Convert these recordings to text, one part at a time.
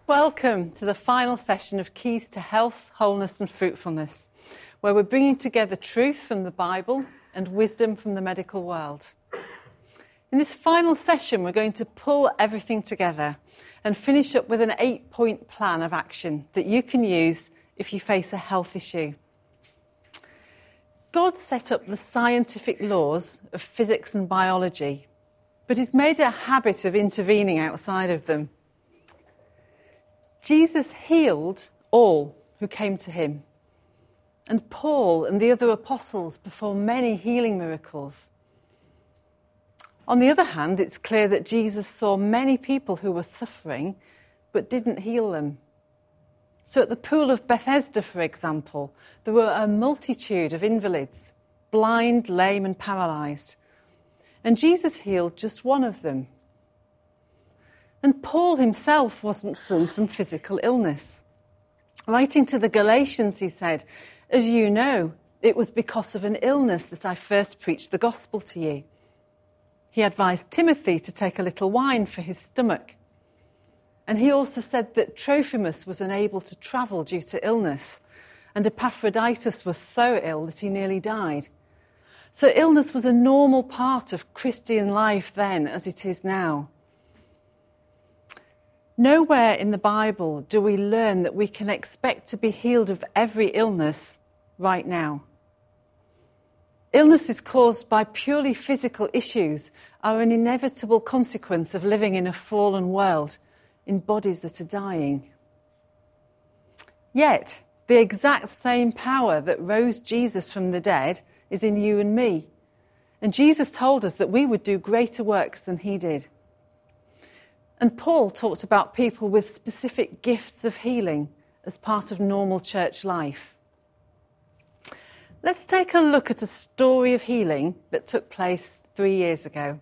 Welcome to the final session of Keys to Health, Wholeness and Fruitfulness, where we're bringing together truth from the Bible and wisdom from the medical world. In this final session, we're going to pull everything together and finish up with an 8-point plan of action that you can use if you face a health issue. God set up the scientific laws of physics and biology, but he's made a habit of intervening outside of them. Jesus healed all who came to him, and Paul and the other apostles performed many healing miracles. On the other hand, it's clear that Jesus saw many people who were suffering but didn't heal them. So at the pool of Bethesda, for example, there were a multitude of invalids, blind, lame and paralysed, and Jesus healed just one of them. And Paul himself wasn't free from physical illness. Writing to the Galatians, he said, "As you know, it was because of an illness that I first preached the gospel to you." He advised Timothy to take a little wine for his stomach. And he also said that Trophimus was unable to travel due to illness, and Epaphroditus was so ill that he nearly died. So illness was a normal part of Christian life then, as it is now. Nowhere in the Bible do we learn that we can expect to be healed of every illness right now. Illnesses caused by purely physical issues are an inevitable consequence of living in a fallen world, in bodies that are dying. Yet, the exact same power that rose Jesus from the dead is in you and me. And Jesus told us that we would do greater works than he did. And Paul talked about people with specific gifts of healing as part of normal church life. Let's take a look at a story of healing that took place 3 years ago.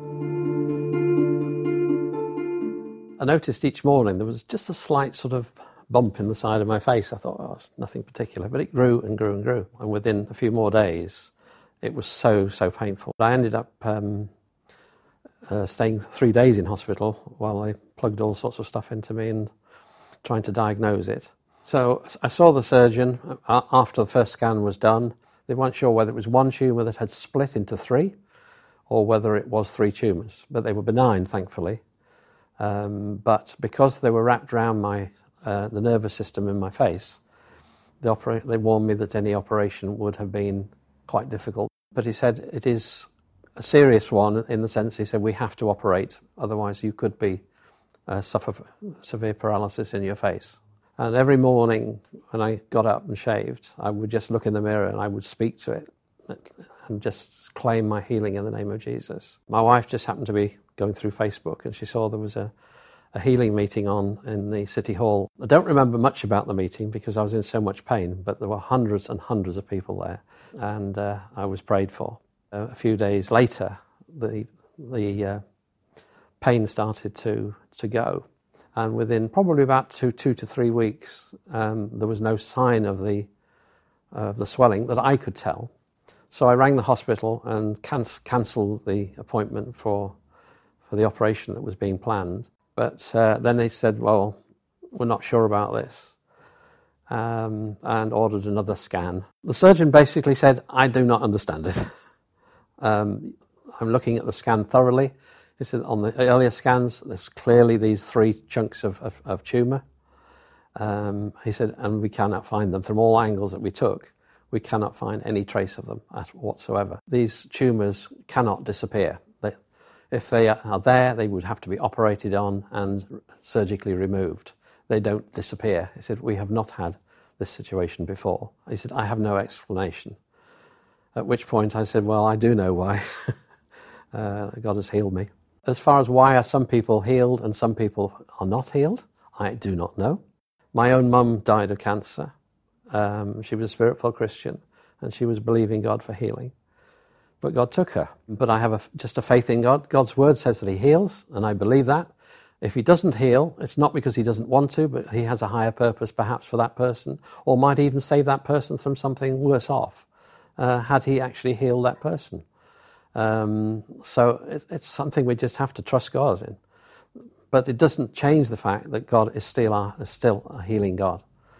I noticed each morning there was just a slight sort of bump in the side of my face. I thought, it's nothing particular, but it grew and grew and grew. And within a few more days, it was so painful. I ended up staying 3 days in hospital while they plugged all sorts of stuff into me and trying to diagnose it. So I saw the surgeon after the first scan was done. They weren't sure whether it was one tumour that had split into 3 or whether it was 3 tumours, but they were benign, thankfully. But because they were wrapped around the nervous system in my face, they warned me that any operation would have been quite difficult. But he said it is a serious one in the sense, he said, we have to operate, otherwise you could suffer severe paralysis in your face. And every morning when I got up and shaved, I would just look in the mirror and I would speak to it and just claim my healing in the name of Jesus. My wife just happened to be going through Facebook and she saw there was a healing meeting on in the City Hall. I don't remember much about the meeting because I was in so much pain, but there were hundreds and hundreds of people there, and I was prayed for. A few days later, the pain started to go. And within probably about two to 3 weeks, there was no sign of the swelling that I could tell. So I rang the hospital and cancelled the appointment for the operation that was being planned. But then they said, well, we're not sure about this, and ordered another scan. The surgeon basically said, I do not understand it. I'm looking at the scan thoroughly. He said, on the earlier scans, there's clearly these 3 chunks of tumour. He said, and we cannot find them. From all angles that we took, we cannot find any trace of them whatsoever. These tumours cannot disappear. If they are there, they would have to be operated on and surgically removed. They don't disappear. He said, we have not had this situation before. He said, I have no explanation. At which point I said, well, I do know why. God has healed me. As far as why are some people healed and some people are not healed, I do not know. My own mum died of cancer. She was a spirit-filled Christian and she was believing God for healing. But God took her. But I have just a faith in God. God's word says that he heals, and I believe that. If he doesn't heal, it's not because he doesn't want to, but he has a higher purpose perhaps for that person, or might even save that person from something worse off, had he actually healed that person. So it's something we just have to trust God in. But it doesn't change the fact that God is still a healing God.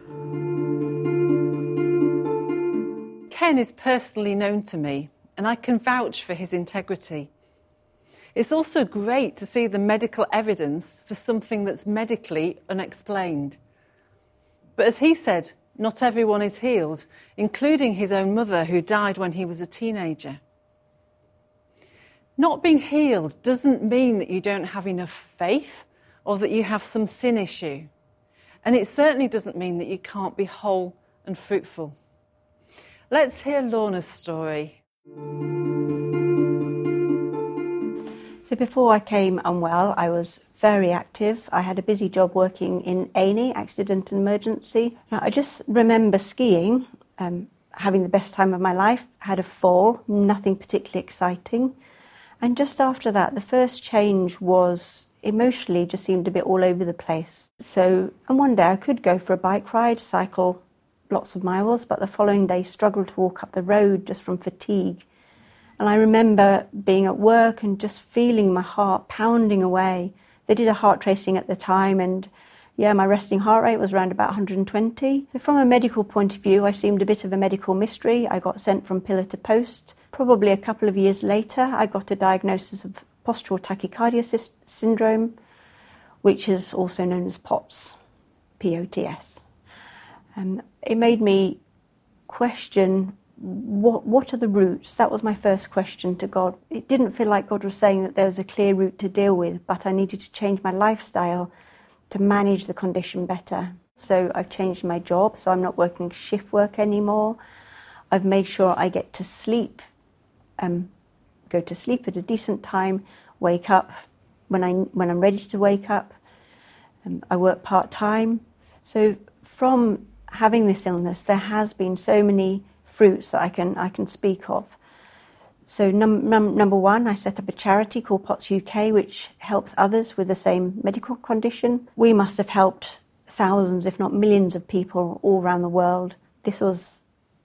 Ken is personally known to me, and I can vouch for his integrity. It's also great to see the medical evidence for something that's medically unexplained. But as he said, not everyone is healed, including his own mother, who died when he was a teenager. Not being healed doesn't mean that you don't have enough faith or that you have some sin issue. And it certainly doesn't mean that you can't be whole and fruitful. Let's hear Lorna's story. So before I came unwell, I was very active. I had a busy job working in A&E, accident and emergency. Now, I just remember skiing, having the best time of my life. I had a fall, nothing particularly exciting. And just after that, the first change was emotionally just seemed a bit all over the place. And one day I could go for a bike ride, cycle lots of miles, but the following day struggled to walk up the road just from fatigue. And I remember being at work and just feeling my heart pounding away. They did a heart tracing at the time, and my resting heart rate was around about 120. From a medical point of view, I seemed a bit of a medical mystery. I got sent from pillar to post. Probably a couple of years later, I got a diagnosis of postural tachycardia syndrome, which is also known as POTS, P-O-T-S. It made me question, what are the roots? That was my first question to God. It didn't feel like God was saying that there was a clear route to deal with, but I needed to change my lifestyle to manage the condition better. So I've changed my job, so I'm not working shift work anymore. I've made sure I get to sleep, go to sleep at a decent time, wake up when I'm ready to wake up. I work part-time. So from having this illness, there has been so many fruits that I can speak of. So number one, I set up a charity called POTS UK, which helps others with the same medical condition. We must have helped thousands, if not millions of people all around the world. This was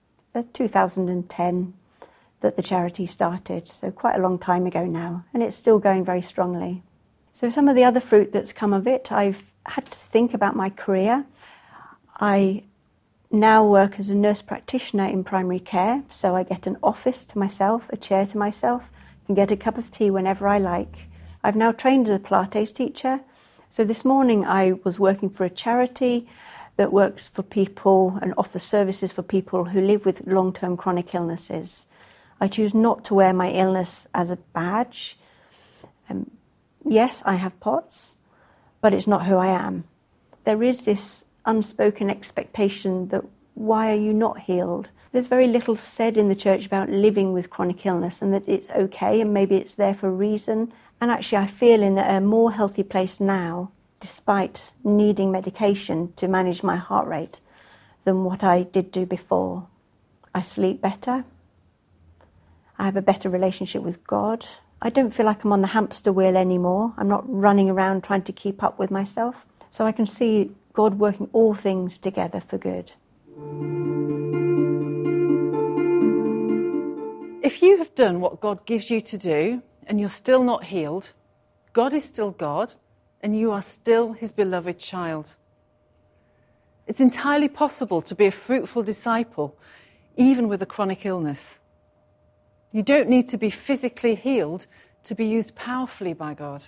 2010 that the charity started, so quite a long time ago now, and it's still going very strongly. So some of the other fruit that's come of it, I've had to think about my career. I now work as a nurse practitioner in primary care, so I get an office to myself, a chair to myself, can get a cup of tea whenever I like. I've now trained as a Pilates teacher, so this morning I was working for a charity that works for people and offers services for people who live with long-term chronic illnesses. I choose not to wear my illness as a badge. Yes, I have POTS, but it's not who I am. There is this unspoken expectation that why are you not healed? There's very little said in the church about living with chronic illness and that it's okay and maybe it's there for a reason. And actually I feel in a more healthy place now, despite needing medication to manage my heart rate, than what I did do before. I sleep better. I have a better relationship with God. I don't feel like I'm on the hamster wheel anymore. I'm not running around trying to keep up with myself. So I can see God working all things together for good. If you have done what God gives you to do and you're still not healed, God is still God and you are still his beloved child. It's entirely possible to be a fruitful disciple, even with a chronic illness. You don't need to be physically healed to be used powerfully by God.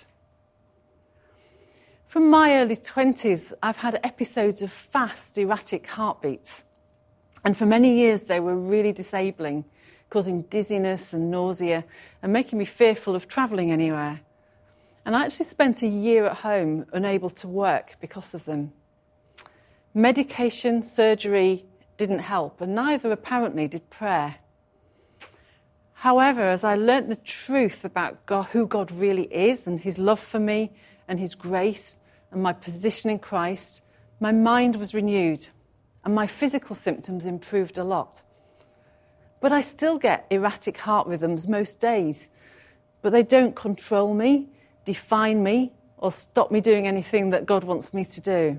From my early 20s, I've had episodes of fast, erratic heartbeats. And for many years, they were really disabling, causing dizziness and nausea and making me fearful of travelling anywhere. And I actually spent a year at home, unable to work because of them. Medication, surgery didn't help, and neither apparently did prayer. However, as I learnt the truth about God, who God really is and his love for me and his grace and my position in Christ, my mind was renewed and my physical symptoms improved a lot. But I still get erratic heart rhythms most days, but they don't control me, define me, or stop me doing anything that God wants me to do.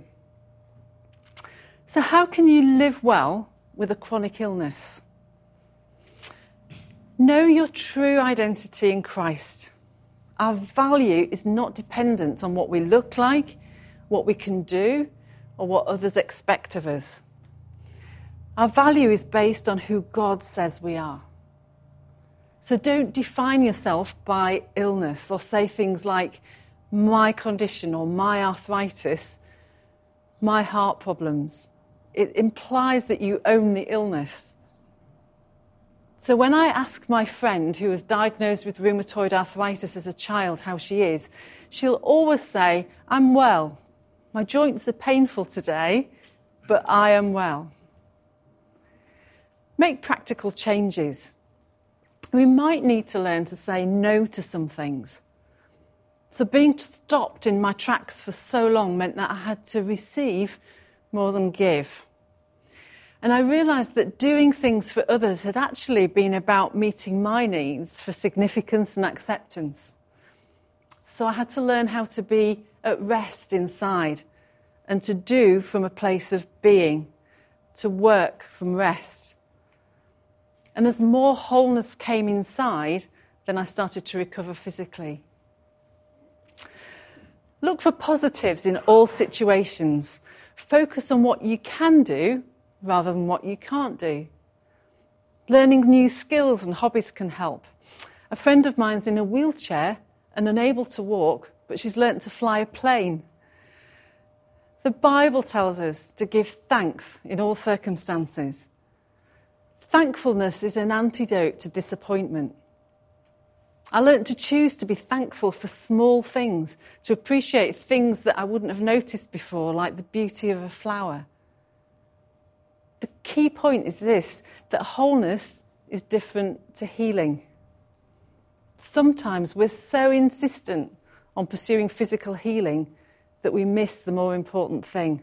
So how can you live well with a chronic illness? Know your true identity in Christ. Our value is not dependent on what we look like, what we can do, or what others expect of us. Our value is based on who God says we are. So don't define yourself by illness or say things like, my condition or my arthritis, my heart problems. It implies that you own the illness. So when I ask my friend who was diagnosed with rheumatoid arthritis as a child how she is, she'll always say, I'm well. My joints are painful today, but I am well. Make practical changes. We might need to learn to say no to some things. So being stopped in my tracks for so long meant that I had to receive more than give. And I realised that doing things for others had actually been about meeting my needs for significance and acceptance. So I had to learn how to be at rest inside and to do from a place of being, to work from rest. And as more wholeness came inside, then I started to recover physically. Look for positives in all situations. Focus on what you can do rather than what you can't do. Learning new skills and hobbies can help. A friend of mine's in a wheelchair and unable to walk, but she's learnt to fly a plane. The Bible tells us to give thanks in all circumstances. Thankfulness is an antidote to disappointment. I learnt to choose to be thankful for small things, to appreciate things that I wouldn't have noticed before, like the beauty of a flower. The key point is this, that wholeness is different to healing. Sometimes we're so insistent on pursuing physical healing that we miss the more important thing.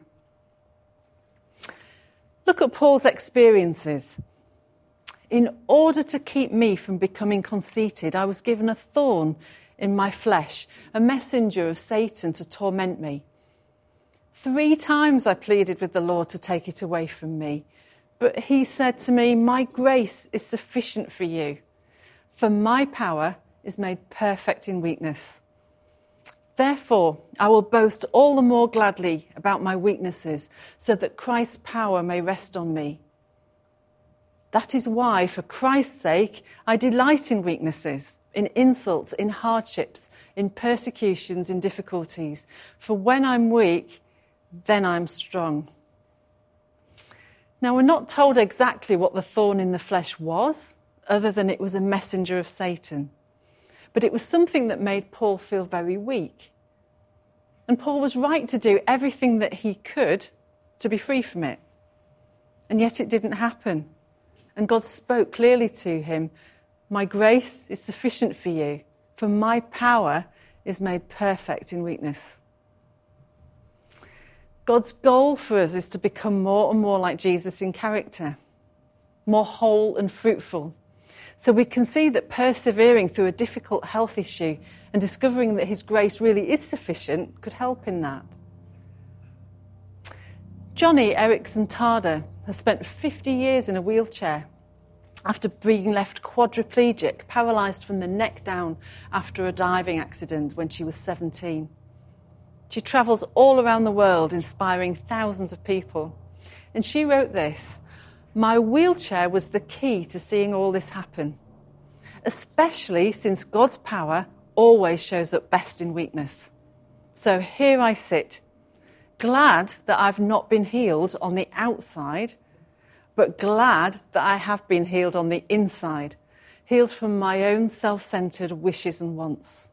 Look at Paul's experiences. In order to keep me from becoming conceited, I was given a thorn in my flesh, a messenger of Satan to torment me. 3 times I pleaded with the Lord to take it away from me. But he said to me, my grace is sufficient for you, for my power is made perfect in weakness. Therefore, I will boast all the more gladly about my weaknesses, so that Christ's power may rest on me. That is why, for Christ's sake, I delight in weaknesses, in insults, in hardships, in persecutions, in difficulties. For when I'm weak, then I'm strong. Now, we're not told exactly what the thorn in the flesh was, other than it was a messenger of Satan. But it was something that made Paul feel very weak. And Paul was right to do everything that he could to be free from it. And yet it didn't happen. And God spoke clearly to him, my grace is sufficient for you, for my power is made perfect in weakness. God's goal for us is to become more and more like Jesus in character, more whole and fruitful. So we can see that persevering through a difficult health issue and discovering that his grace really is sufficient could help in that. Johnny Eriksson Tada has spent 50 years in a wheelchair after being left quadriplegic, paralysed from the neck down after a diving accident when she was 17. She travels all around the world, inspiring thousands of people. And she wrote this, my wheelchair was the key to seeing all this happen, especially since God's power always shows up best in weakness. So here I sit, glad that I've not been healed on the outside, but glad that I have been healed on the inside, healed from my own self-centred wishes and wants.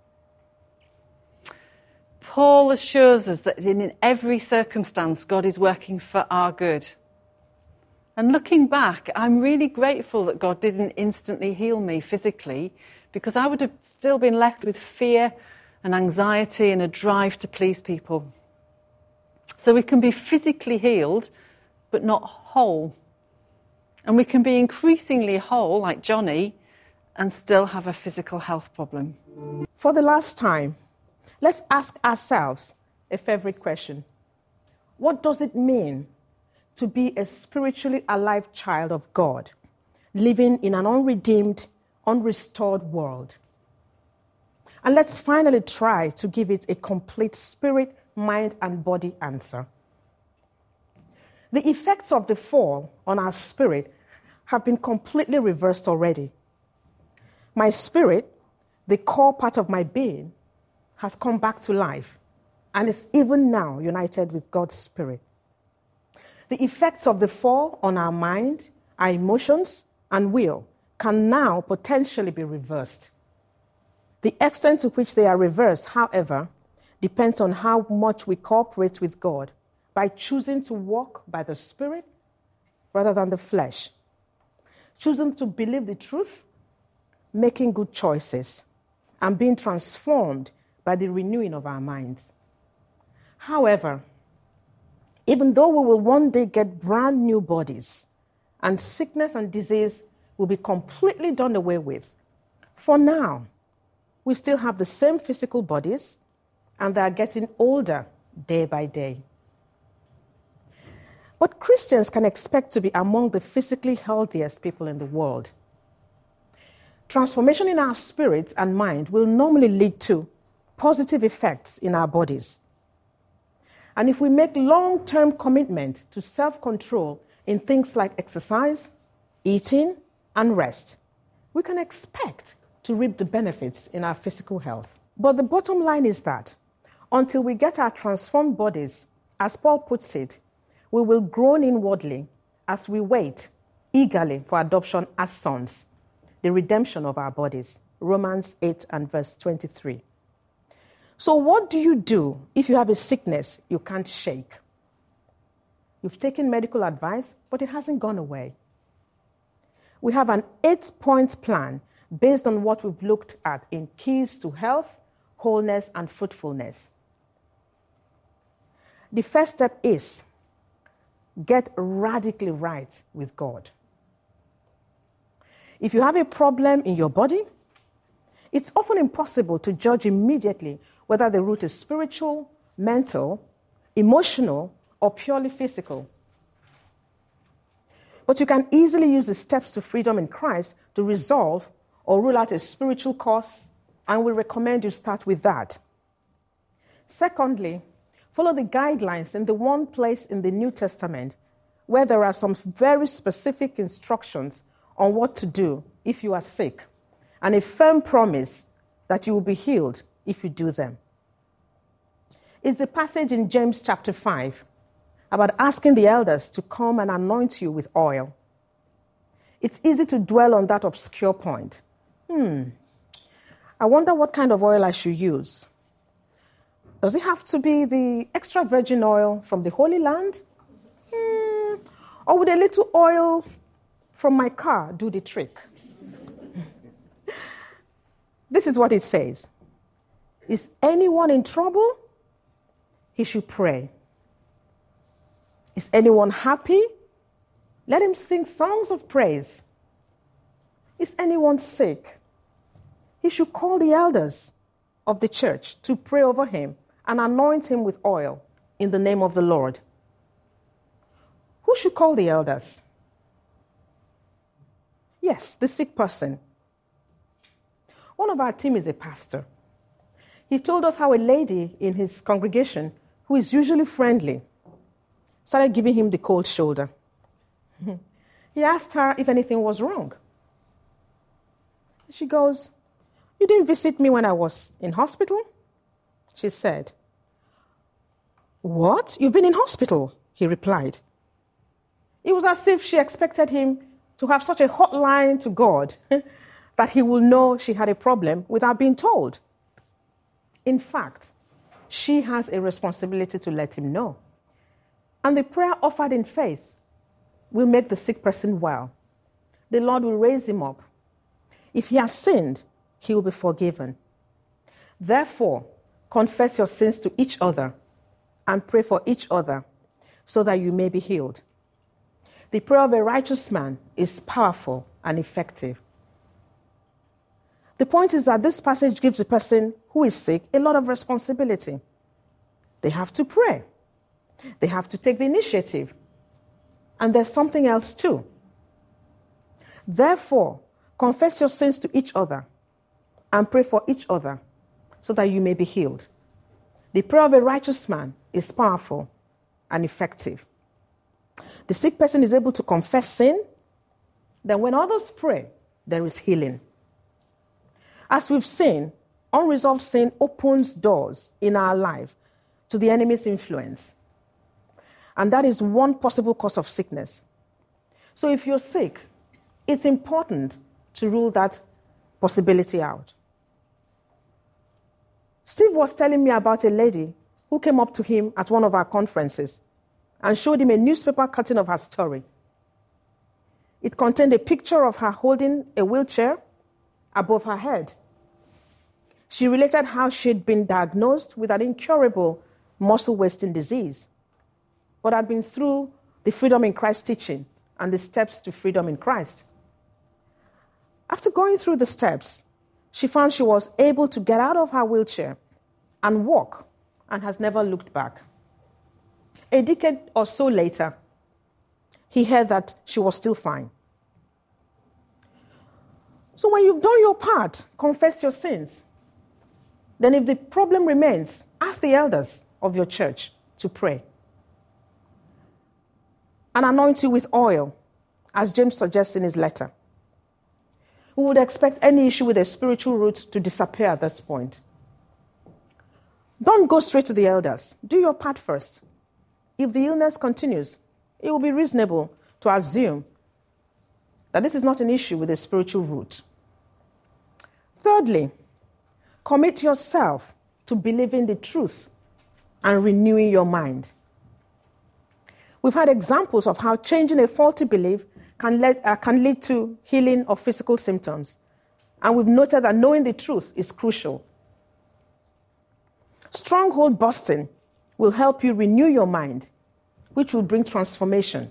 Paul assures us that in every circumstance, God is working for our good. And looking back, I'm really grateful that God didn't instantly heal me physically, because I would have still been left with fear and anxiety and a drive to please people. So we can be physically healed, but not whole. And we can be increasingly whole, like Johnny, and still have a physical health problem. For the last time, let's ask ourselves a favorite question. What does it mean to be a spiritually alive child of God, living in an unredeemed, unrestored world? And let's finally try to give it a complete spirit, mind, and body answer. The effects of the fall on our spirit have been completely reversed already. My spirit, the core part of my being, has come back to life and is even now united with God's Spirit. The effects of the fall on our mind, our emotions, and will can now potentially be reversed. The extent to which they are reversed, however, depends on how much we cooperate with God by choosing to walk by the Spirit rather than the flesh, choosing to believe the truth, making good choices, and being transformed by the renewing of our minds. However, even though we will one day get brand new bodies and sickness and disease will be completely done away with, for now, we still have the same physical bodies and they are getting older day by day. But Christians can expect to be among the physically healthiest people in the world. Transformation in our spirits and mind will normally lead to positive effects in our bodies. And if we make long-term commitment to self-control in things like exercise, eating, and rest, we can expect to reap the benefits in our physical health. But the bottom line is that until we get our transformed bodies, as Paul puts it, we will groan inwardly as we wait eagerly for adoption as sons, the redemption of our bodies. Romans 8 and verse 23. So what do you do if you have a sickness you can't shake? You've taken medical advice, but it hasn't gone away. We have an 8-point plan based on what we've looked at in keys to health, wholeness, and fruitfulness. The first step is get radically right with God. If you have a problem in your body, it's often impossible to judge immediately whether the root is spiritual, mental, emotional, or purely physical. But you can easily use the steps to freedom in Christ to resolve or rule out a spiritual cause, and we recommend you start with that. Secondly, follow the guidelines in the one place in the New Testament where there are some very specific instructions on what to do if you are sick, and a firm promise that you will be healed if you do them. It's the passage in James chapter 5 about asking the elders to come and anoint you with oil. It's easy to dwell on that obscure point. I wonder what kind of oil I should use. Does it have to be the extra virgin oil from the Holy Land? Or would a little oil from my car do the trick? This is what it says. Is anyone in trouble? He should pray. Is anyone happy? Let him sing songs of praise. Is anyone sick? He should call the elders of the church to pray over him and anoint him with oil in the name of the Lord. Who should call the elders? Yes, the sick person. One of our team is a pastor. He told us how a lady in his congregation, who is usually friendly, started giving him the cold shoulder. He asked her if anything was wrong. She goes, "You didn't visit me when I was in hospital?" She said, "What? You've been in hospital?" He replied. It was as if she expected him to have such a hotline to God that he will know she had a problem without being told. In fact, she has a responsibility to let him know. And the prayer offered in faith will make the sick person well. The Lord will raise him up. If he has sinned, he will be forgiven. Therefore, confess your sins to each other and pray for each other so that you may be healed. The prayer of a righteous man is powerful and effective. The point is that this passage gives the person who is sick a lot of responsibility. They have to pray. They have to take the initiative. And there's something else too. Therefore, confess your sins to each other and pray for each other so that you may be healed. The prayer of a righteous man is powerful and effective. The sick person is able to confess sin. Then when others pray, there is healing. As we've seen, unresolved sin opens doors in our life to the enemy's influence. And that is one possible cause of sickness. So if you're sick, it's important to rule that possibility out. Steve was telling me about a lady who came up to him at one of our conferences and showed him a newspaper cutting of her story. It contained a picture of her holding a wheelchair above her head. She related how she'd been diagnosed with an incurable muscle wasting disease, but had been through the Freedom in Christ teaching and the steps to freedom in Christ. After going through the steps, she found she was able to get out of her wheelchair and walk, and has never looked back. A decade or so later, he heard that she was still fine. So when you've done your part, confess your sins. Then if the problem remains, ask the elders of your church to pray and anoint you with oil, as James suggests in his letter. We would expect any issue with a spiritual root to disappear at this point. Don't go straight to the elders. Do your part first. If the illness continues, it will be reasonable to assume that this is not an issue with a spiritual root. Thirdly, commit yourself to believing the truth and renewing your mind. We've had examples of how changing a faulty belief can lead to healing of physical symptoms. And we've noted that knowing the truth is crucial. Stronghold busting will help you renew your mind, which will bring transformation.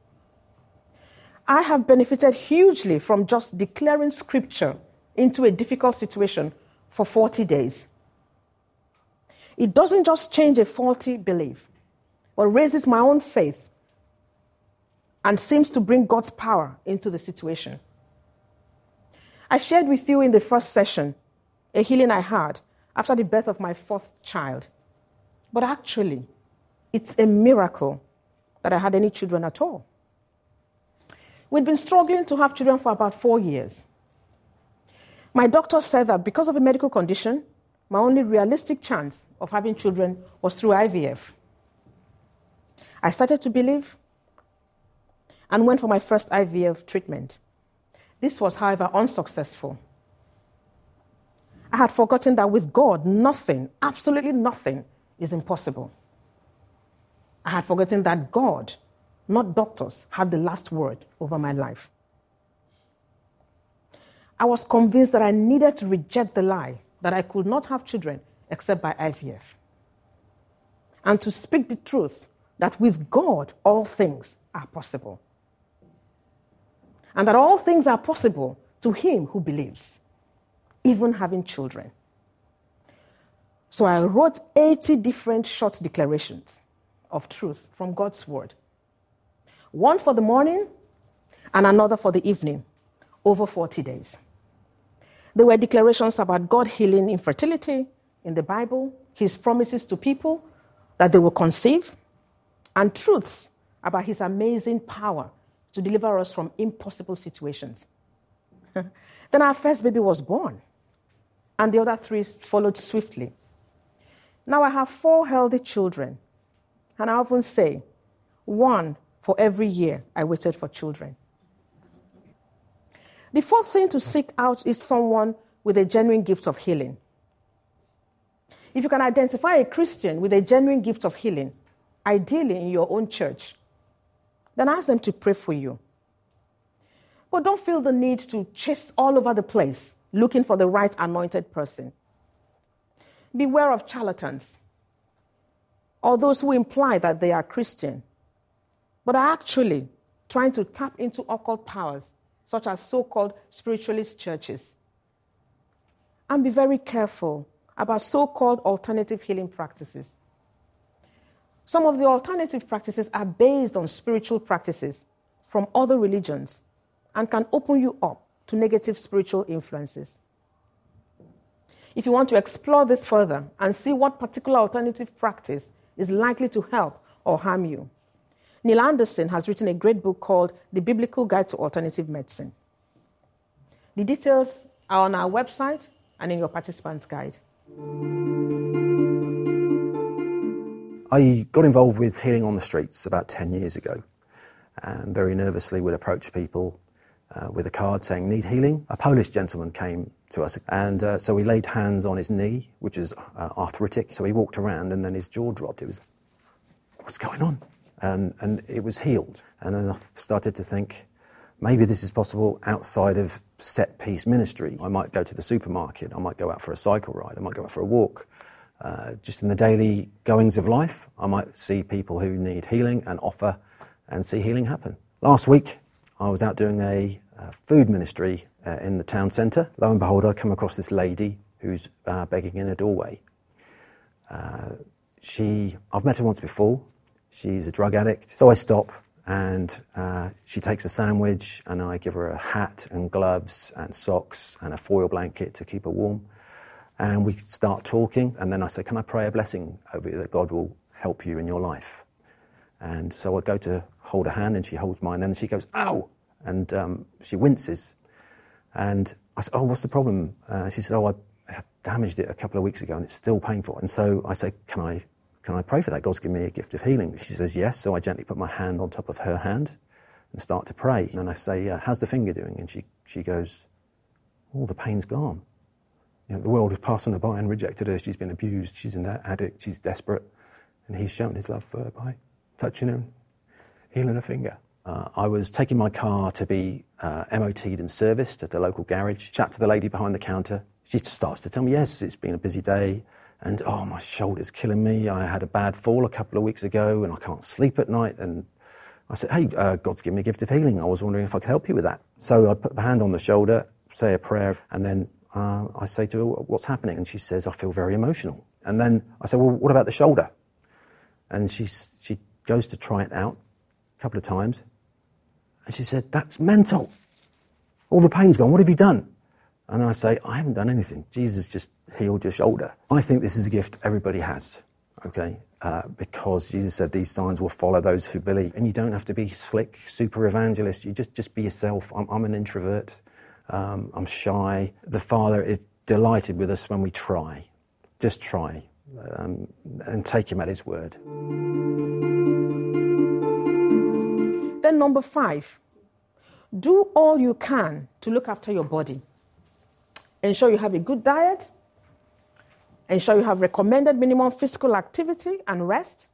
I have benefited hugely from just declaring scripture into a difficult situation for 40 days. It doesn't just change a faulty belief, but raises my own faith and seems to bring God's power into the situation. I shared with you in the first session a healing I had after the birth of my fourth child. But actually, it's a miracle that I had any children at all. We'd been struggling to have children for about 4 years. My doctor said that because of a medical condition, my only realistic chance of having children was through IVF. I started to believe and went for my first IVF treatment. This was, however, unsuccessful. I had forgotten that with God, nothing, absolutely nothing, is impossible. I had forgotten that God, not doctors, had the last word over my life. I was convinced that I needed to reject the lie that I could not have children except by IVF, and to speak the truth that with God, all things are possible, and that all things are possible to him who believes, even having children. So I wrote 80 different short declarations of truth from God's word. One for the morning and another for the evening, over 40 days. There were declarations about God healing infertility in the Bible, his promises to people that they will conceive, and truths about his amazing power to deliver us from impossible situations. Then our first baby was born, and the other 3 followed swiftly. Now I have 4 healthy children, and I often say, 1 for every year I waited for children. The fourth thing to seek out is someone with a genuine gift of healing. If you can identify a Christian with a genuine gift of healing, ideally in your own church, then ask them to pray for you. But don't feel the need to chase all over the place looking for the right anointed person. Beware of charlatans, or those who imply that they are Christian, but are actually trying to tap into occult powers, such as so-called spiritualist churches. And be very careful about so-called alternative healing practices. Some of the alternative practices are based on spiritual practices from other religions and can open you up to negative spiritual influences. If you want to explore this further and see what particular alternative practice is likely to help or harm you, Neil Anderson has written a great book called The Biblical Guide to Alternative Medicine. The details are on our website and in your participant's guide. I got involved with Healing on the Streets about 10 years ago, and very nervously would approach people with a card saying, "Need healing?" A Polish gentleman came to us, and so we laid hands on his knee, which is arthritic. So he walked around and then his jaw dropped. It was, what's going on? And it was healed. And then I started to think, maybe this is possible outside of set-piece ministry. I might go to the supermarket, I might go out for a cycle ride, I might go out for a walk. Just in the daily goings of life, I might see people who need healing and offer and see healing happen. Last week, I was out doing a food ministry in the town centre. Lo and behold, I come across this lady who's begging in a doorway. I've met her once before. She's a drug addict. So I stop and she takes a sandwich and I give her a hat and gloves and socks and a foil blanket to keep her warm. And we start talking, and then I say, "Can I pray a blessing over you that God will help you in your life?" And so I go to hold her hand, and she holds mine, and then she goes, "Ow!" And she winces. And I said, "Oh, what's the problem?" She said, "Oh, I damaged it a couple of weeks ago, and it's still painful." And so I say, Can I pray for that? God's given me a gift of healing." She says, "Yes." So I gently put my hand on top of her hand and start to pray. And then I say, "How's the finger doing?" And she goes, "Oh, the pain's gone. You know, the world has passed her by and rejected her. She's been abused. She's an addict. She's desperate. And he's shown his love for her by touching her, healing her finger." I was taking my car to be MOT'd and serviced at the local garage. Chat to the lady behind the counter. She just starts to tell me, "Yes, it's been a busy day. And, oh, my shoulder's killing me. I had a bad fall a couple of weeks ago and I can't sleep at night." And I said, "Hey, God's given me a gift of healing. I was wondering if I could help you with that." So I put the hand on the shoulder, say a prayer, and then I say to her, "What's happening?" And she says, "I feel very emotional." And then I say, "Well, what about the shoulder?" And she goes to try it out a couple of times. And she said, "That's mental. All the pain's gone. What have you done?" And I say, "I haven't done anything. Jesus just healed your shoulder." I think this is a gift everybody has, okay? Because Jesus said these signs will follow those who believe. And you don't have to be slick, super evangelist. You just be yourself. I'm an introvert. I'm shy. The Father is delighted with us when we try. Just try and take him at his word. Then number 5, do all you can to look after your body. Ensure you have a good diet. Ensure you have recommended minimum physical activity and rest.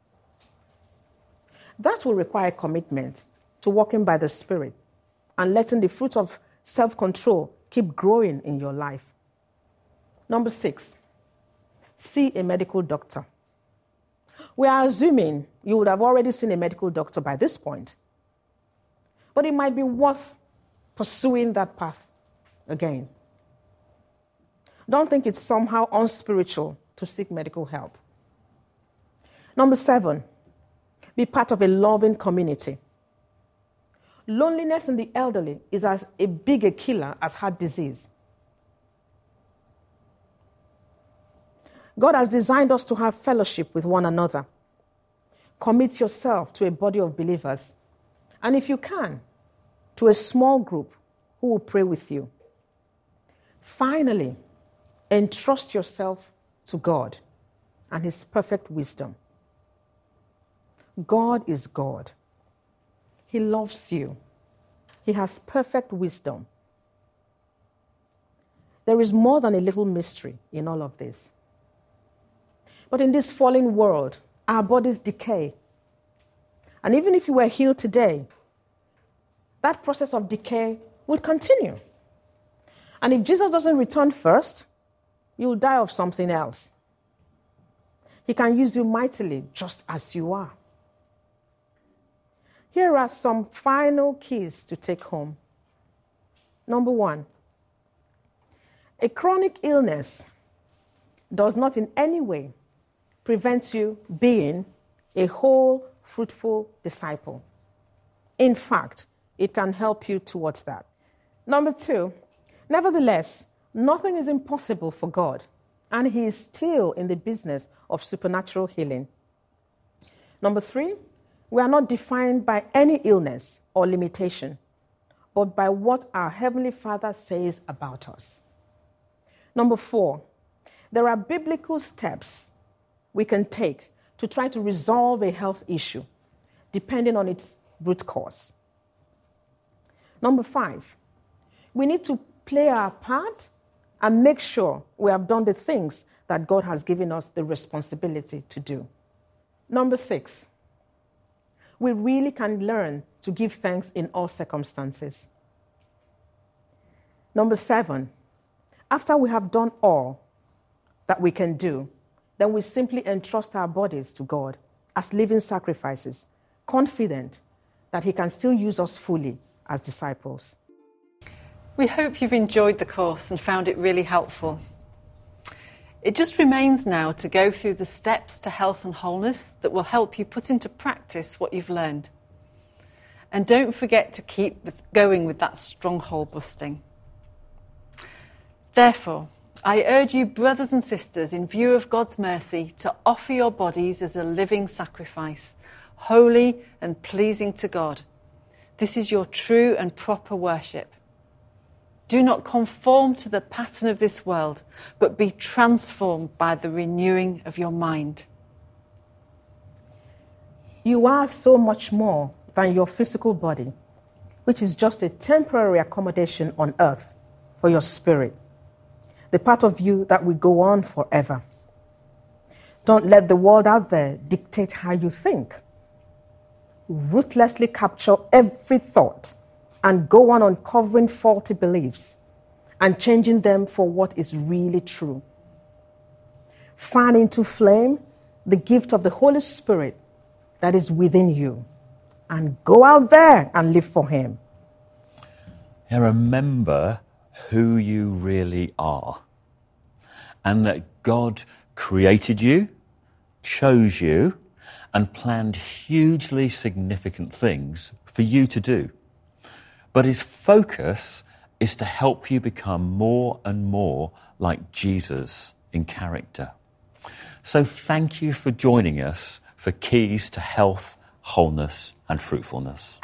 That will require commitment to walking by the Spirit and letting the fruit of self-control keep growing in your life. Number 6, see a medical doctor. We are assuming you would have already seen a medical doctor by this point, but it might be worth pursuing that path again. Don't think it's somehow unspiritual to seek medical help. Number 7, be part of a loving community. Loneliness in the elderly is as big a killer as heart disease. God has designed us to have fellowship with one another. Commit yourself to a body of believers, and if you can, to a small group who will pray with you. Finally, entrust yourself to God and his perfect wisdom. God is God. He loves you. He has perfect wisdom. There is more than a little mystery in all of this. But in this fallen world, our bodies decay. And even if you were healed today, that process of decay will continue. And if Jesus doesn't return first, you'll die of something else. He can use you mightily just as you are. Here are some final keys to take home. Number 1, a chronic illness does not in any way prevent you being a whole, fruitful disciple. In fact, it can help you towards that. Number 2, nevertheless, Nothing is impossible for God, and He is still in the business of supernatural healing. Number 3, we are not defined by any illness or limitation, but by what our Heavenly Father says about us. Number 4, there are biblical steps we can take to try to resolve a health issue, depending on its root cause. Number 5, we need to play our part and make sure we have done the things that God has given us the responsibility to do. Number 6, we really can learn to give thanks in all circumstances. Number 7, after we have done all that we can do, then we simply entrust our bodies to God as living sacrifices, confident that He can still use us fully as disciples. We hope you've enjoyed the course and found it really helpful. It just remains now to go through the steps to health and wholeness that will help you put into practice what you've learned. And don't forget to keep going with that stronghold busting. Therefore, I urge you, brothers and sisters, in view of God's mercy, to offer your bodies as a living sacrifice, holy and pleasing to God. This is your true and proper worship. Do not conform to the pattern of this world, but be transformed by the renewing of your mind. You are so much more than your physical body, which is just a temporary accommodation on earth for your spirit, the part of you that will go on forever. Don't let the world out there dictate how you think. Ruthlessly capture every thought and go on uncovering faulty beliefs and changing them for what is really true. Fan into flame the gift of the Holy Spirit that is within you and go out there and live for Him. And remember who you really are, and that God created you, chose you, and planned hugely significant things for you to do. But His focus is to help you become more and more like Jesus in character. So thank you for joining us for Keys to Health, Wholeness and Fruitfulness.